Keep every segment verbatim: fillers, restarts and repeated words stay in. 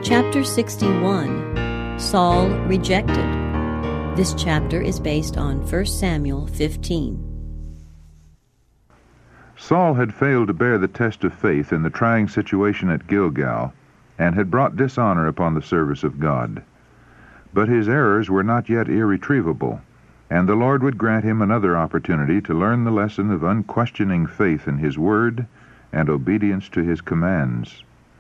Chapter sixty-one, Saul Rejected. This chapter is based on First Samuel fifteen. Saul had failed to bear the test of faith in the trying situation at Gilgal, and had brought dishonor upon the service of God. But his errors were not yet irretrievable, and the Lord would grant him another opportunity to learn the lesson of unquestioning faith in his word and obedience to his commands.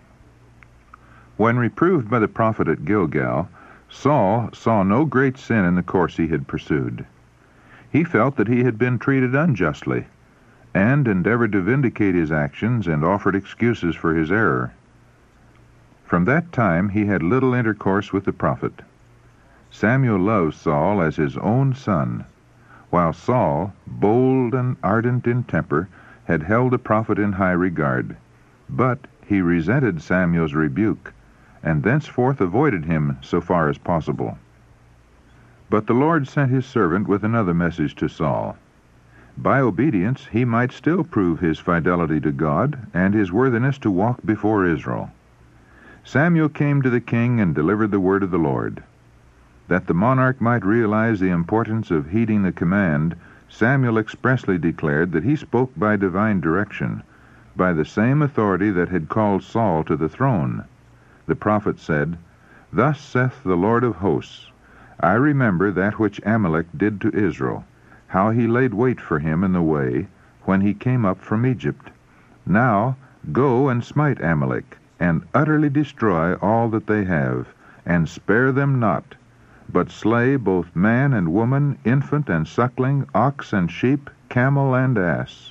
When reproved by the prophet at Gilgal, Saul saw no great sin in the course he had pursued. He felt that he had been treated unjustly, and endeavored to vindicate his actions and offered excuses for his error. From that time he had little intercourse with the prophet. Samuel loved Saul as his own son, while Saul, bold and ardent in temper, had held the prophet in high regard. But he resented Samuel's rebuke, and thenceforth avoided him so far as possible. But the Lord sent his servant with another message to Saul. By obedience he might still prove his fidelity to God and his worthiness to walk before Israel. Samuel came to the king and delivered the word of the Lord. That the monarch might realize the importance of heeding the command, Samuel expressly declared that he spoke by divine direction, by the same authority that had called Saul to the throne. The prophet said, "Thus saith the Lord of hosts, I remember that which Amalek did to Israel, how he laid wait for him in the way, when he came up from Egypt. Now go and smite Amalek, and utterly destroy all that they have, and spare them not, but slay both man and woman, infant and suckling, ox and sheep, camel and ass."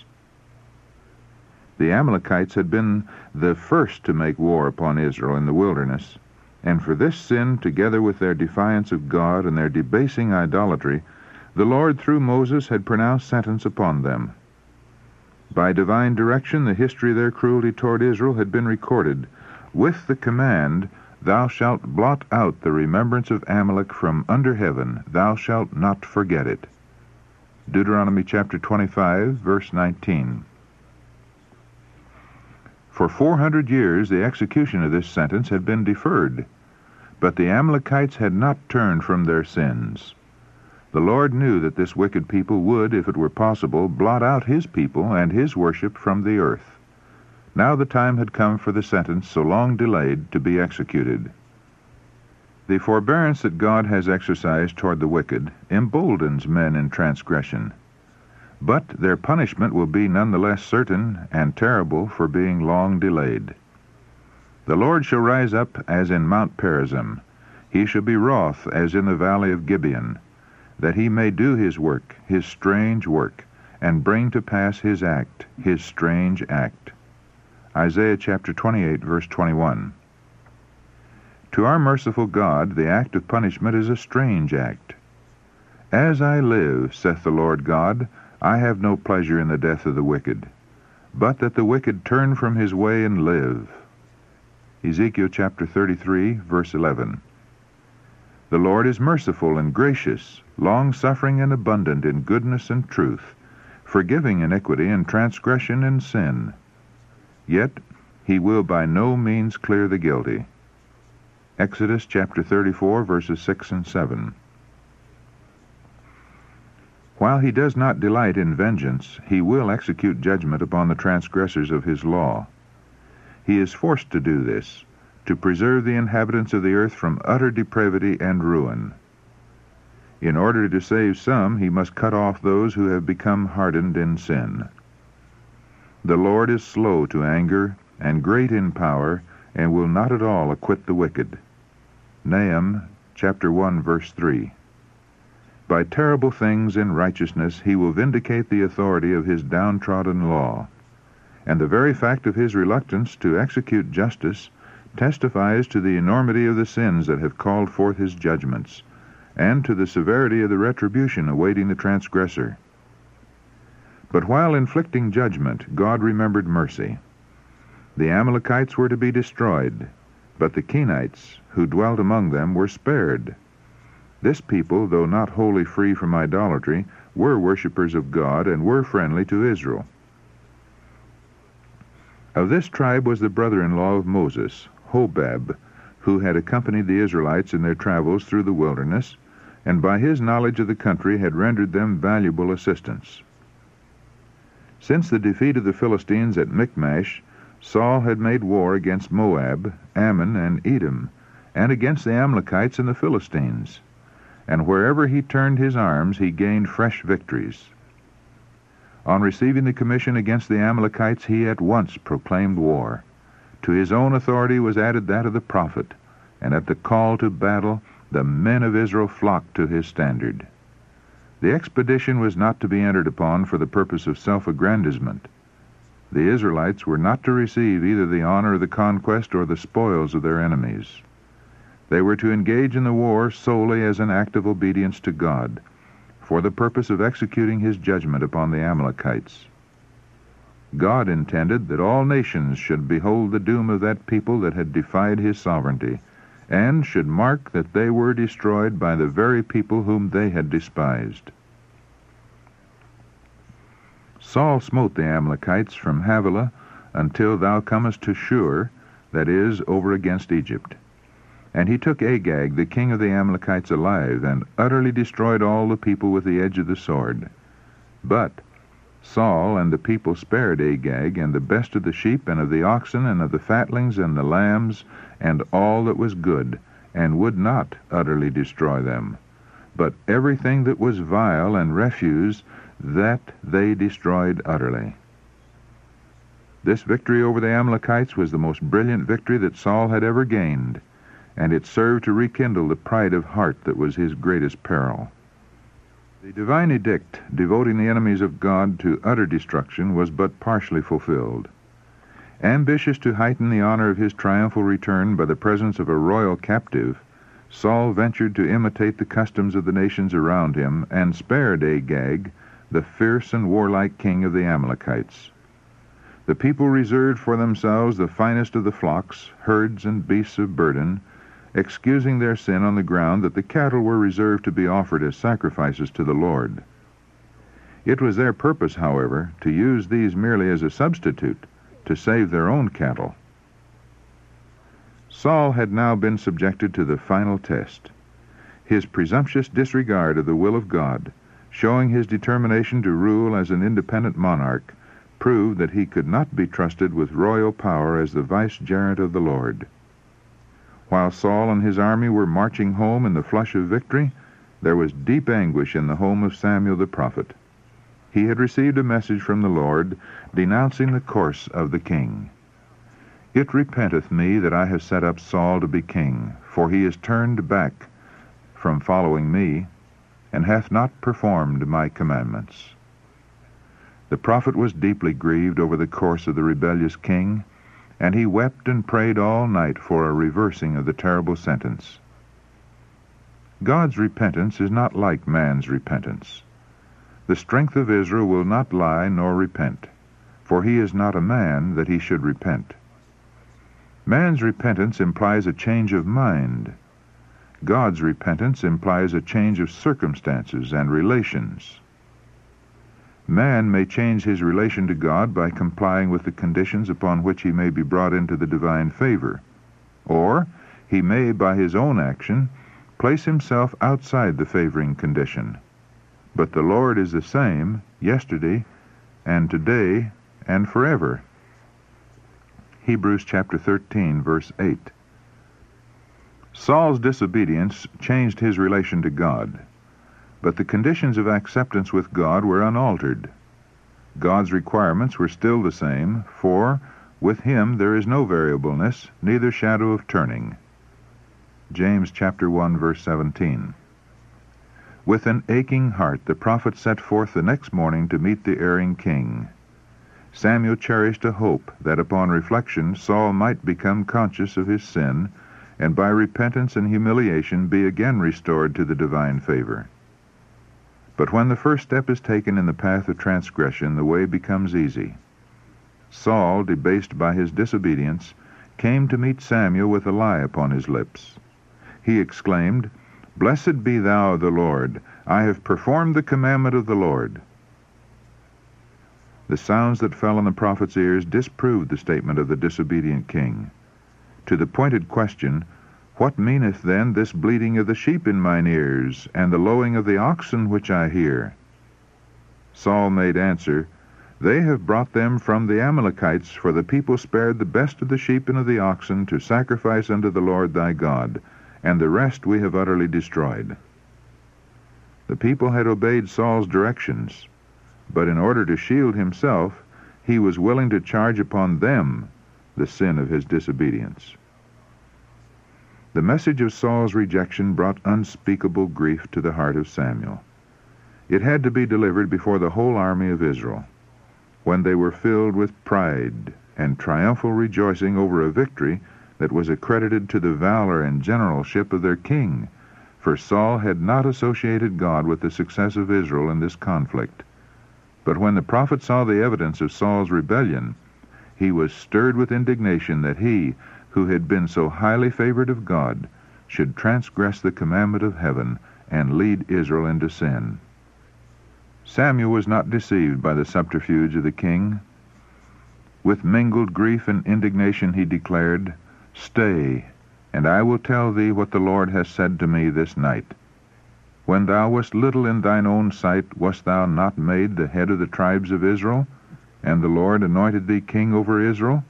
The Amalekites had been the first to make war upon Israel in the wilderness, and for this sin, together with their defiance of God and their debasing idolatry, the Lord through Moses had pronounced sentence upon them. By divine direction, the history of their cruelty toward Israel had been recorded, with the command, "Thou shalt blot out the remembrance of Amalek from under heaven, thou shalt not forget it." Deuteronomy chapter twenty-five, verse nineteen. For four hundred years the execution of this sentence had been deferred, but the Amalekites had not turned from their sins. The Lord knew that this wicked people would, if it were possible, blot out his people and his worship from the earth. Now the time had come for the sentence, so long delayed, to be executed. The forbearance that God has exercised toward the wicked emboldens men in transgression, but their punishment will be none the less certain and terrible for being long delayed. The Lord shall rise up as in Mount Perazim. He shall be wroth as in the valley of Gibeon, that he may do his work, his strange work, and bring to pass his act, his strange act. Isaiah chapter twenty-eight, verse twenty-one. To our merciful God, the act of punishment is a strange act. "As I live, saith the Lord God, I have no pleasure in the death of the wicked, but that the wicked turn from his way and live." Ezekiel chapter thirty-three, verse eleven. The Lord is merciful and gracious, long-suffering and abundant in goodness and truth, forgiving iniquity and transgression and sin. Yet he will by no means clear the guilty. Exodus chapter thirty-four, verses six and seven. While he does not delight in vengeance, he will execute judgment upon the transgressors of his law. He is forced to do this, to preserve the inhabitants of the earth from utter depravity and ruin. In order to save some, he must cut off those who have become hardened in sin. The Lord is slow to anger and great in power, and will not at all acquit the wicked. Nahum chapter one, verse three. By terrible things in righteousness he will vindicate the authority of his downtrodden law, and the very fact of his reluctance to execute justice testifies to the enormity of the sins that have called forth his judgments, and to the severity of the retribution awaiting the transgressor. But while inflicting judgment, God remembered mercy. The Amalekites were to be destroyed, but the Kenites, who dwelt among them, were spared. This people, though not wholly free from idolatry, were worshippers of God and were friendly to Israel. Of this tribe was the brother-in-law of Moses, Hobab, who had accompanied the Israelites in their travels through the wilderness, and by his knowledge of the country had rendered them valuable assistance. Since the defeat of the Philistines at Michmash, Saul had made war against Moab, Ammon, and Edom, and against the Amalekites and the Philistines, and wherever he turned his arms he gained fresh victories. On receiving the commission against the Amalekites, he at once proclaimed war. To his own authority was added that of the prophet, and at the call to battle the men of Israel flocked to his standard. The expedition was not to be entered upon for the purpose of self-aggrandizement. The Israelites were not to receive either the honor of the conquest or the spoils of their enemies. They were to engage in the war solely as an act of obedience to God, for the purpose of executing his judgment upon the Amalekites. God intended that all nations should behold the doom of that people that had defied his sovereignty, and should mark that they were destroyed by the very people whom they had despised. Saul smote the Amalekites from Havilah until thou comest to Shur, that is, over against Egypt. And he took Agag, the king of the Amalekites, alive, and utterly destroyed all the people with the edge of the sword. But Saul and the people spared Agag, and the best of the sheep, and of the oxen, and of the fatlings, and the lambs, and all that was good, and would not utterly destroy them. But everything that was vile and refuse, that they destroyed utterly. This victory over the Amalekites was the most brilliant victory that Saul had ever gained, and it served to rekindle the pride of heart that was his greatest peril. The divine edict devoting the enemies of God to utter destruction was but partially fulfilled. Ambitious to heighten the honor of his triumphal return by the presence of a royal captive, Saul ventured to imitate the customs of the nations around him, and spared Agag, the fierce and warlike king of the Amalekites. The people reserved for themselves the finest of the flocks, herds, and beasts of burden, excusing their sin on the ground that the cattle were reserved to be offered as sacrifices to the Lord. It was their purpose, however, to use these merely as a substitute to save their own cattle. Saul had now been subjected to the final test. His presumptuous disregard of the will of God, showing his determination to rule as an independent monarch, proved that he could not be trusted with royal power as the vicegerent of the Lord. While Saul and his army were marching home in the flush of victory, there was deep anguish in the home of Samuel the prophet. He had received a message from the Lord denouncing the course of the king. It repenteth me that I have set up Saul to be king, for he is turned back from following me, and hath not performed my commandments. The prophet was deeply grieved over the course of the rebellious king, and he wept and prayed all night for a reversing of the terrible sentence. God's repentance is not like man's repentance. The strength of Israel will not lie nor repent, for he is not a man that he should repent. Man's repentance implies a change of mind. God's repentance implies a change of circumstances and relations. Man may change his relation to God by complying with the conditions upon which he may be brought into the divine favor, or he may, by his own action, place himself outside the favoring condition. But the Lord is the same yesterday and today and forever. Hebrews chapter thirteen, verse eight. Saul's disobedience changed his relation to God, but the conditions of acceptance with God were unaltered. God's requirements were still the same, for with him there is no variableness, neither shadow of turning. James chapter one, verse seventeen. With an aching heart the prophet set forth the next morning to meet the erring king. Samuel cherished a hope that upon reflection Saul might become conscious of his sin, and by repentance and humiliation be again restored to the divine favor. But when the first step is taken in the path of transgression, the way becomes easy. Saul, debased by his disobedience, came to meet Samuel with a lie upon his lips. He exclaimed, "Blessed be thou the Lord, I have performed the commandment of the Lord." The sounds that fell on the prophet's ears disproved the statement of the disobedient king. To the pointed question, What meaneth then this bleating of the sheep in mine ears, and the lowing of the oxen which I hear? Saul made answer, They have brought them from the Amalekites, for the people spared the best of the sheep and of the oxen to sacrifice unto the Lord thy God, and the rest we have utterly destroyed. The people had obeyed Saul's directions, but in order to shield himself, he was willing to charge upon them the sin of his disobedience. The message of Saul's rejection brought unspeakable grief to the heart of Samuel. It had to be delivered before the whole army of Israel, when they were filled with pride and triumphal rejoicing over a victory that was accredited to the valor and generalship of their king, for Saul had not associated God with the success of Israel in this conflict. But when the prophet saw the evidence of Saul's rebellion, he was stirred with indignation that he, who had been so highly favored of God, should transgress the commandment of heaven and lead Israel into sin. Samuel was not deceived by the subterfuge of the king. With mingled grief and indignation he declared, Stay, and I will tell thee what the Lord has said to me this night. When thou wast little in thine own sight, wast thou not made the head of the tribes of Israel, and the Lord anointed thee king over Israel?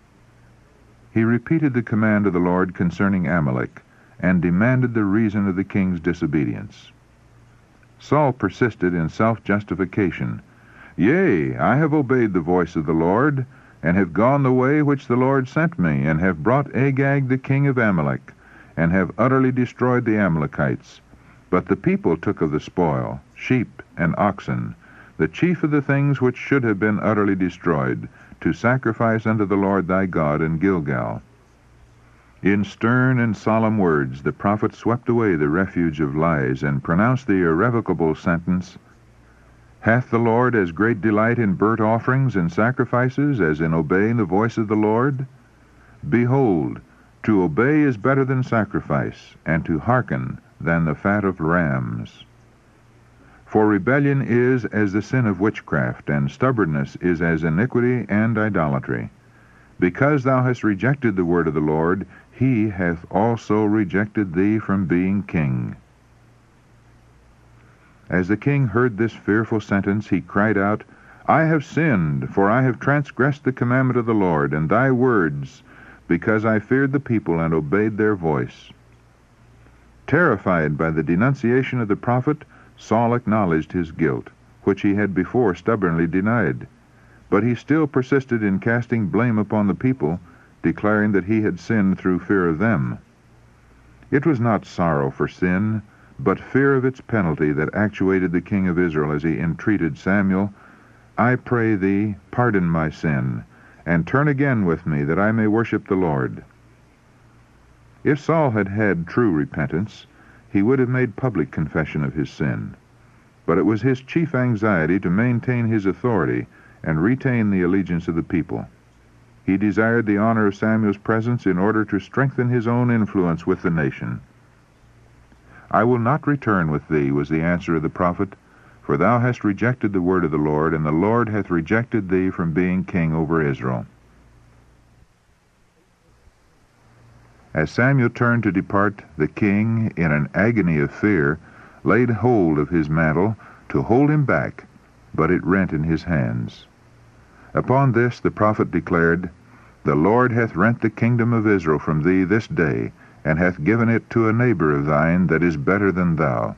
He repeated the command of the Lord concerning Amalek, and demanded the reason of the king's disobedience. Saul persisted in self-justification. Yea, I have obeyed the voice of the Lord, and have gone the way which the Lord sent me, and have brought Agag the king of Amalek, and have utterly destroyed the Amalekites. But the people took of the spoil, sheep and oxen, the chief of the things which should have been utterly destroyed, to sacrifice unto the Lord thy God in Gilgal. In stern and solemn words the prophet swept away the refuge of lies, and pronounced the irrevocable sentence, Hath the Lord as great delight in burnt offerings and sacrifices as in obeying the voice of the Lord? Behold, to obey is better than sacrifice, and to hearken than the fat of rams. For rebellion is as the sin of witchcraft, and stubbornness is as iniquity and idolatry. Because thou hast rejected the word of the Lord, he hath also rejected thee from being king. As the king heard this fearful sentence, he cried out, I have sinned, for I have transgressed the commandment of the Lord, and thy words, because I feared the people and obeyed their voice. Terrified by the denunciation of the prophet, Saul acknowledged his guilt, which he had before stubbornly denied. But he still persisted in casting blame upon the people, declaring that he had sinned through fear of them. It was not sorrow for sin, but fear of its penalty that actuated the king of Israel as he entreated Samuel, I pray thee, pardon my sin, and turn again with me, that I may worship the Lord. If Saul had had true repentance, he would have made public confession of his sin. But it was his chief anxiety to maintain his authority and retain the allegiance of the people. He desired the honor of Samuel's presence in order to strengthen his own influence with the nation. I will not return with thee, was the answer of the prophet, for thou hast rejected the word of the Lord, and the Lord hath rejected thee from being king over Israel. As Samuel turned to depart, the king, in an agony of fear, laid hold of his mantle to hold him back, but it rent in his hands. Upon this the prophet declared, The Lord hath rent the kingdom of Israel from thee this day, and hath given it to a neighbor of thine that is better than thou.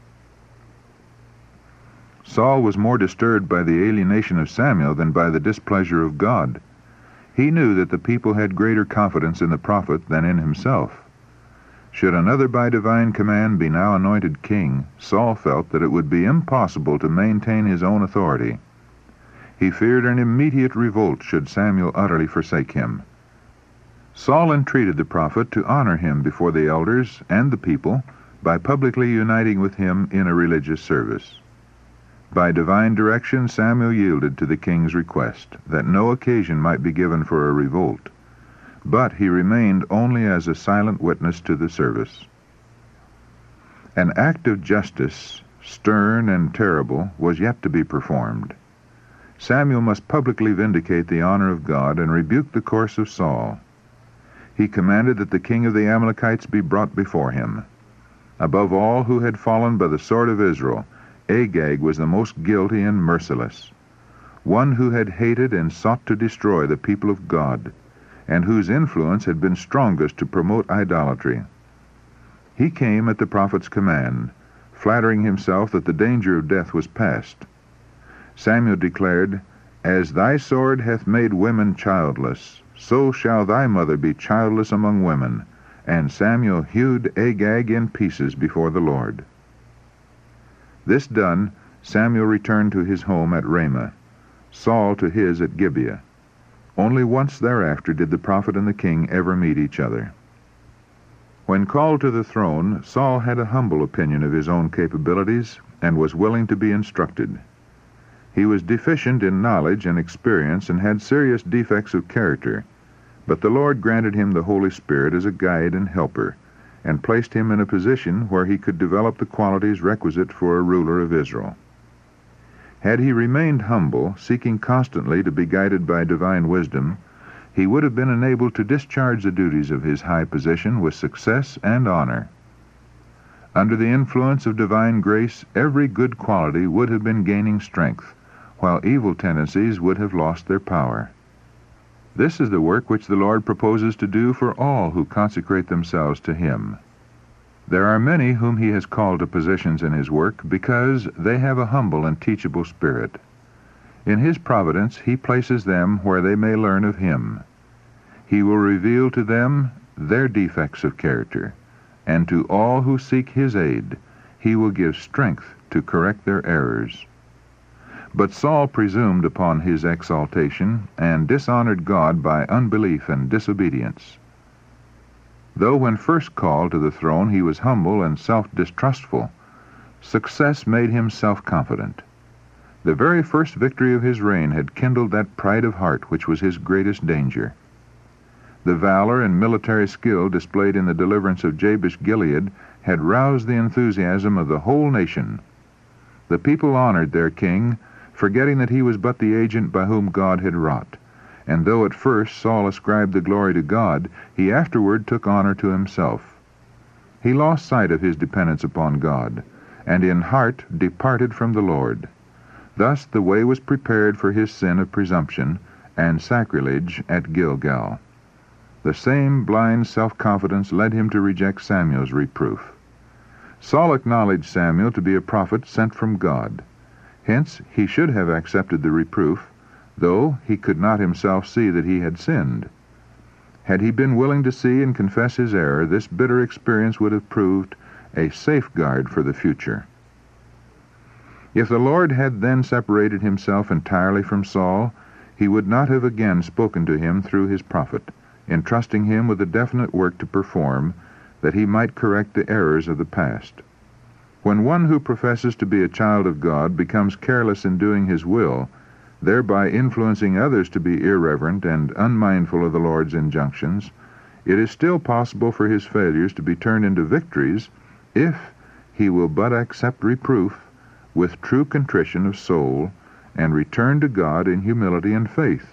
Saul was more disturbed by the alienation of Samuel than by the displeasure of God. He knew that the people had greater confidence in the prophet than in himself. Should another by divine command be now anointed king, Saul felt that it would be impossible to maintain his own authority. He feared an immediate revolt should Samuel utterly forsake him. Saul entreated the prophet to honor him before the elders and the people by publicly uniting with him in a religious service. By divine direction, Samuel yielded to the king's request, that no occasion might be given for a revolt, but he remained only as a silent witness to the service. An act of justice, stern and terrible, was yet to be performed. Samuel must publicly vindicate the honor of God and rebuke the course of Saul. he commanded that the king of the Amalekites be brought before him. Above all who had fallen by the sword of Israel, Agag was the most guilty and merciless, one who had hated and sought to destroy the people of God, and whose influence had been strongest to promote idolatry. He came at the prophet's command, flattering himself that the danger of death was past. Samuel declared, "As thy sword hath made women childless, so shall thy mother be childless among women." And Samuel hewed Agag in pieces before the Lord. This done, Samuel returned to his home at Ramah, Saul to his at Gibeah. Only once thereafter did the prophet and the king ever meet each other. When called to the throne, Saul had a humble opinion of his own capabilities and was willing to be instructed. He was deficient in knowledge and experience and had serious defects of character, but the Lord granted him the Holy Spirit as a guide and helper, and placed him in a position where he could develop the qualities requisite for a ruler of Israel. Had he remained humble, seeking constantly to be guided by divine wisdom, he would have been enabled to discharge the duties of his high position with success and honor. Under the influence of divine grace, every good quality would have been gaining strength, while evil tendencies would have lost their power. This is the work which the Lord proposes to do for all who consecrate themselves to Him. There are many whom He has called to positions in His work because they have a humble and teachable spirit. In His providence He places them where they may learn of Him. He will reveal to them their defects of character, and to all who seek His aid He will give strength to correct their errors. But Saul presumed upon his exaltation and dishonored God by unbelief and disobedience. Though when first called to the throne he was humble and self-distrustful, success made him self-confident. The very first victory of his reign had kindled that pride of heart which was his greatest danger. The valor and military skill displayed in the deliverance of Jabesh-Gilead had roused the enthusiasm of the whole nation. The people honored their king, forgetting that he was but the agent by whom God had wrought. And though at first Saul ascribed the glory to God, he afterward took honor to himself. He lost sight of his dependence upon God, and in heart departed from the Lord. Thus the way was prepared for his sin of presumption and sacrilege at Gilgal. The same blind self-confidence led him to reject Samuel's reproof. Saul acknowledged Samuel to be a prophet sent from God. Hence he should have accepted the reproof, though he could not himself see that he had sinned. Had he been willing to see and confess his error, this bitter experience would have proved a safeguard for the future. If the Lord had then separated himself entirely from Saul, he would not have again spoken to him through his prophet, entrusting him with a definite work to perform, that he might correct the errors of the past. When one who professes to be a child of God becomes careless in doing His will, thereby influencing others to be irreverent and unmindful of the Lord's injunctions, it is still possible for his failures to be turned into victories if he will but accept reproof with true contrition of soul and return to God in humility and faith.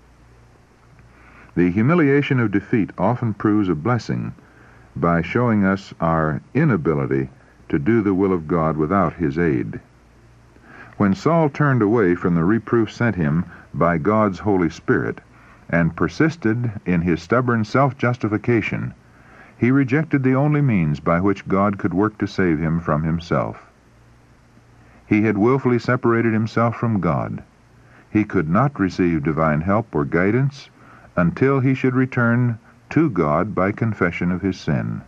The humiliation of defeat often proves a blessing by showing us our inability to do the will of God without His aid. When Saul turned away from the reproof sent him by God's Holy Spirit and persisted in his stubborn self-justification, he rejected the only means by which God could work to save him from himself. He had willfully separated himself from God. He could not receive divine help or guidance until he should return to God by confession of his sin.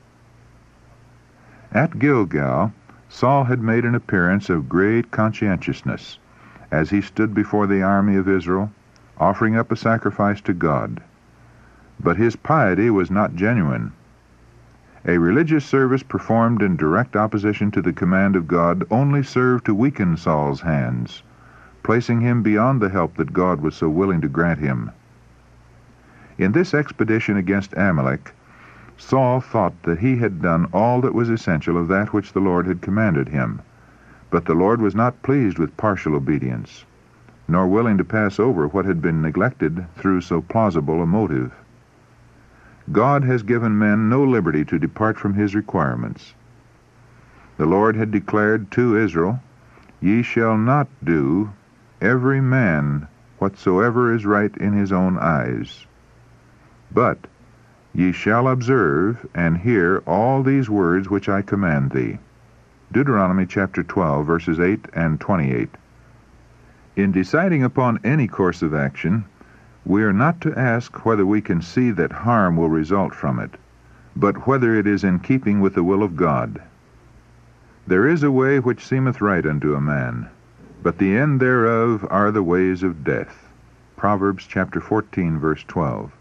At Gilgal, Saul had made an appearance of great conscientiousness as he stood before the army of Israel, offering up a sacrifice to God. But his piety was not genuine. A religious service performed in direct opposition to the command of God only served to weaken Saul's hands, placing him beyond the help that God was so willing to grant him. In this expedition against Amalek, Saul thought that he had done all that was essential of that which the Lord had commanded him. But the Lord was not pleased with partial obedience, nor willing to pass over what had been neglected through so plausible a motive. God has given men no liberty to depart from his requirements. The Lord had declared to Israel, "Ye shall not do every man whatsoever is right in his own eyes, but ye shall observe and hear all these words which I command thee." Deuteronomy chapter twelve, verses eight and twenty-eight. In deciding upon any course of action, we are not to ask whether we can see that harm will result from it, but whether it is in keeping with the will of God. There is a way which seemeth right unto a man, but the end thereof are the ways of death. Proverbs chapter fourteen, verse twelve.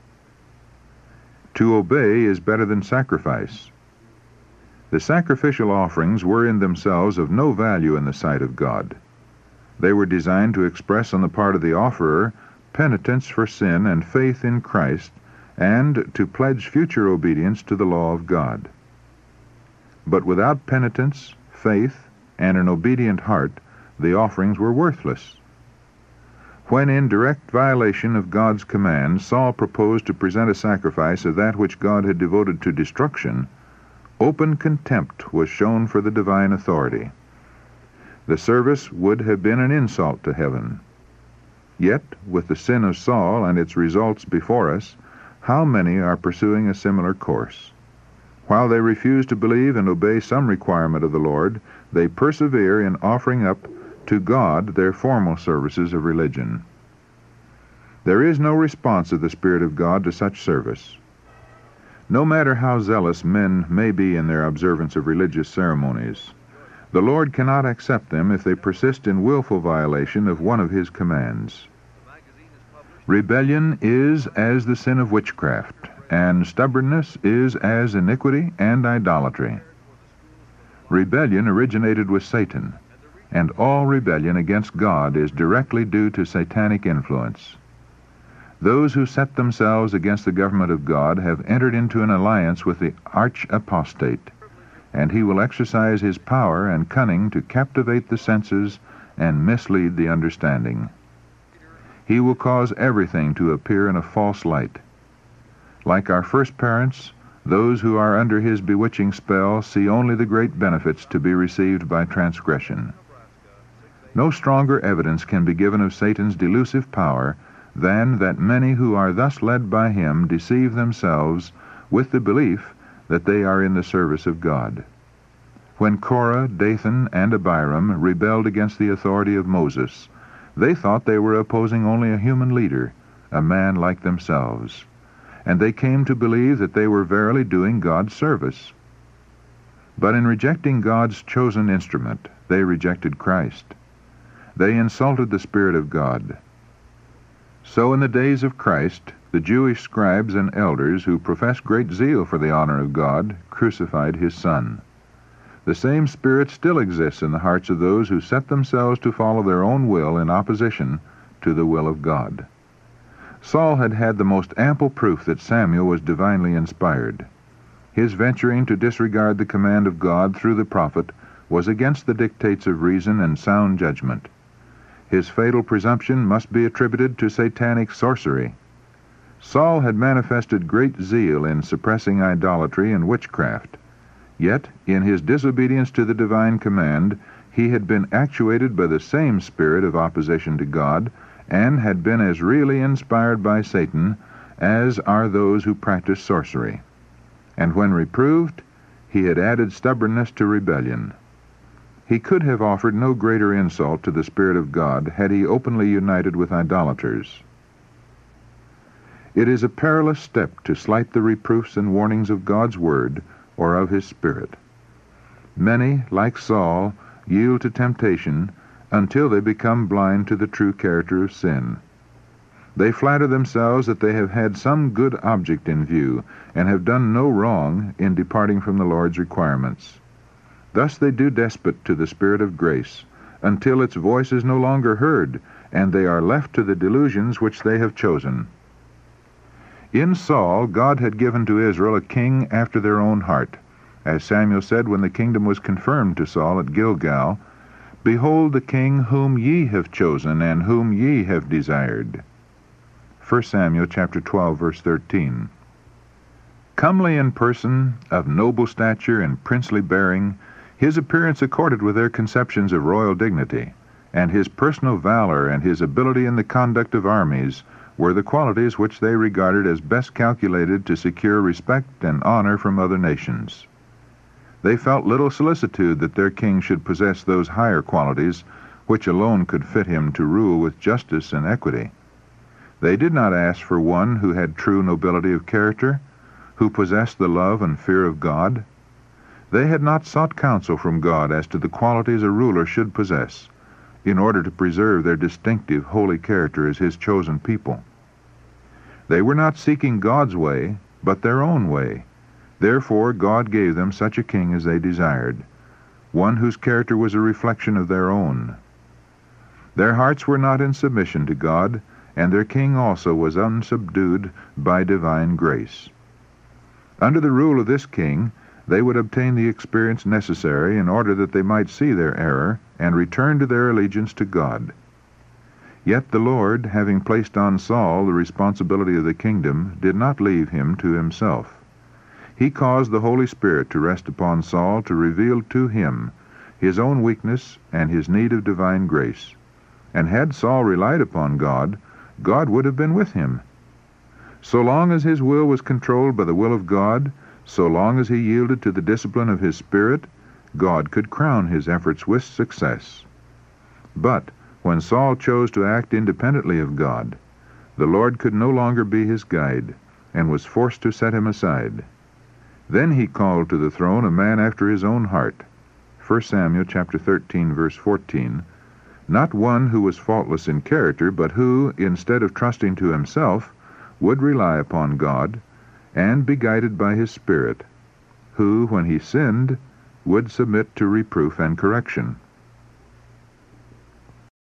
To obey is better than sacrifice. The sacrificial offerings were in themselves of no value in the sight of God. They were designed to express on the part of the offerer penitence for sin and faith in Christ, and to pledge future obedience to the law of God. But without penitence, faith, and an obedient heart, the offerings were worthless. When in direct violation of God's command, Saul proposed to present a sacrifice of that which God had devoted to destruction, open contempt was shown for the divine authority. The service would have been an insult to heaven. Yet, with the sin of Saul and its results before us, how many are pursuing a similar course? While they refuse to believe and obey some requirement of the Lord, they persevere in offering up to God their formal services of religion. There is no response of the Spirit of God to such service. No matter how zealous men may be in their observance of religious ceremonies, the Lord cannot accept them if they persist in willful violation of one of his commands. Rebellion is as the sin of witchcraft, and stubbornness is as iniquity and idolatry. Rebellion originated with Satan, and all rebellion against God is directly due to satanic influence. Those who set themselves against the government of God have entered into an alliance with the arch-apostate, and he will exercise his power and cunning to captivate the senses and mislead the understanding. He will cause everything to appear in a false light. Like our first parents, those who are under his bewitching spell see only the great benefits to be received by transgression. No stronger evidence can be given of Satan's delusive power than that many who are thus led by him deceive themselves with the belief that they are in the service of God. When Korah, Dathan, and Abiram rebelled against the authority of Moses, they thought they were opposing only a human leader, a man like themselves, and they came to believe that they were verily doing God's service. But in rejecting God's chosen instrument, they rejected Christ. They insulted the Spirit of God. So in the days of Christ, the Jewish scribes and elders who professed great zeal for the honor of God crucified his Son. The same spirit still exists in the hearts of those who set themselves to follow their own will in opposition to the will of God. Saul had had the most ample proof that Samuel was divinely inspired. His venturing to disregard the command of God through the prophet was against the dictates of reason and sound judgment. His fatal presumption must be attributed to satanic sorcery. Saul had manifested great zeal in suppressing idolatry and witchcraft. Yet, in his disobedience to the divine command, he had been actuated by the same spirit of opposition to God, and had been as really inspired by Satan as are those who practice sorcery. And when reproved, he had added stubbornness to rebellion. He could have offered no greater insult to the Spirit of God had he openly united with idolaters. It is a perilous step to slight the reproofs and warnings of God's Word or of His Spirit. Many, like Saul, yield to temptation until they become blind to the true character of sin. They flatter themselves that they have had some good object in view and have done no wrong in departing from the Lord's requirements. Thus they do despot to the Spirit of grace until its voice is no longer heard, and they are left to the delusions which they have chosen. In Saul, God had given to Israel a king after their own heart. As Samuel said when the kingdom was confirmed to Saul at Gilgal, "Behold the king whom ye have chosen, and whom ye have desired." First Samuel chapter twelve, verse thirteen. Comely in person, of noble stature and princely bearing, his appearance accorded with their conceptions of royal dignity, and his personal valor and his ability in the conduct of armies were the qualities which they regarded as best calculated to secure respect and honor from other nations. They felt little solicitude that their king should possess those higher qualities which alone could fit him to rule with justice and equity. They did not ask for one who had true nobility of character, who possessed the love and fear of God. They had not sought counsel from God as to the qualities a ruler should possess, in order to preserve their distinctive holy character as his chosen people. They were not seeking God's way, but their own way. Therefore God gave them such a king as they desired, one whose character was a reflection of their own. Their hearts were not in submission to God, and their king also was unsubdued by divine grace. Under the rule of this king, they would obtain the experience necessary in order that they might see their error and return to their allegiance to God. Yet the Lord, having placed on Saul the responsibility of the kingdom, did not leave him to himself. He caused the Holy Spirit to rest upon Saul to reveal to him his own weakness and his need of divine grace. And had Saul relied upon God, God would have been with him. So long as his will was controlled by the will of God, so long as he yielded to the discipline of his spirit, God could crown his efforts with success. But when Saul chose to act independently of God, the Lord could no longer be his guide, and was forced to set him aside. Then he called to the throne a man after his own heart. First Samuel chapter thirteen, verse fourteen. Not one who was faultless in character, but who, instead of trusting to himself, would rely upon God, and be guided by his Spirit, who, when he sinned, would submit to reproof and correction.